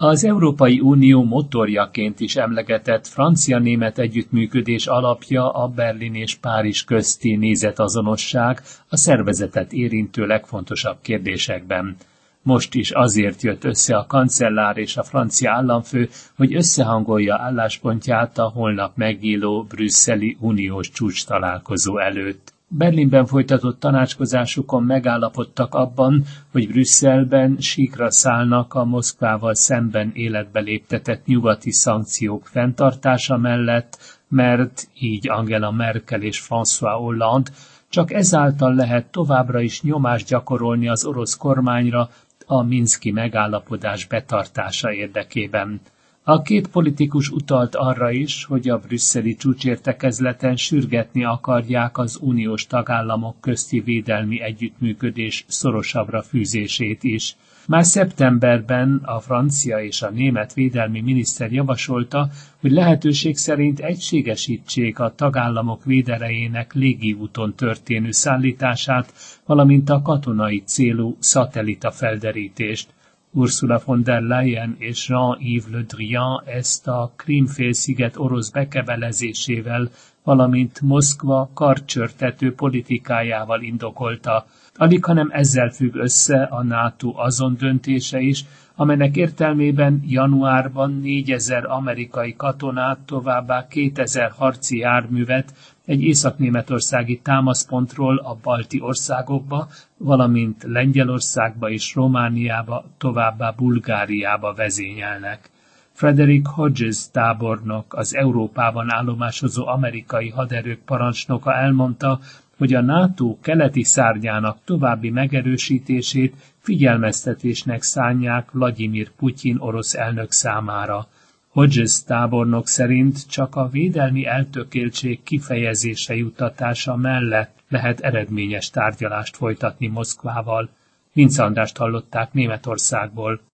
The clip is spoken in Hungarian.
Az Európai Unió motorjaként is emlegetett francia-német együttműködés alapja a Berlin és Párizs közti nézetazonosság a szervezetet érintő legfontosabb kérdésekben. Most is azért jött össze a kancellár és a francia államfő, hogy összehangolja álláspontját a holnap megnyíló brüsszeli uniós csúcstalálkozó előtt. Berlinben folytatott tanácskozásukon megállapodtak abban, hogy Brüsszelben síkra szállnak a Moszkvával szemben életbe léptetett nyugati szankciók fenntartása mellett, mert így Angela Merkel és François Hollande csak ezáltal lehet továbbra is nyomást gyakorolni az orosz kormányra a minszki megállapodás betartása érdekében. A két politikus utalt arra is, hogy a brüsszeli csúcsértekezleten sürgetni akarják az uniós tagállamok közti védelmi együttműködés szorosabbra fűzését is. Már szeptemberben a francia és a német védelmi miniszter javasolta, hogy lehetőség szerint egységesítsék a tagállamok véderejének légiúton történő szállítását, valamint a katonai célú szatellitafelderítést. Ursula von der Leyen és Jean-Yves Le Drian ezt a Krím-félsziget orosz bekebelezésével, valamint Moszkva karcsörtető politikájával indokolta. Alighanem ezzel függ össze a NATO azon döntése is, amelynek értelmében januárban 4000 amerikai katonát, továbbá 2000 harci járművet egy észak-németországi támaszpontról a balti országokba, valamint Lengyelországba és Romániába, továbbá Bulgáriába vezényelnek. Frederick Hodges tábornok, az Európában állomásozó amerikai haderők parancsnoka elmondta, hogy a NATO keleti szárnyának további megerősítését figyelmeztetésnek szánják Vladimir Putyin orosz elnök számára. Hodges tábornok szerint csak a védelmi eltökéltség kifejezése juttatása mellett lehet eredményes tárgyalást folytatni Moszkvával. Vince Andrást hallották Németországból.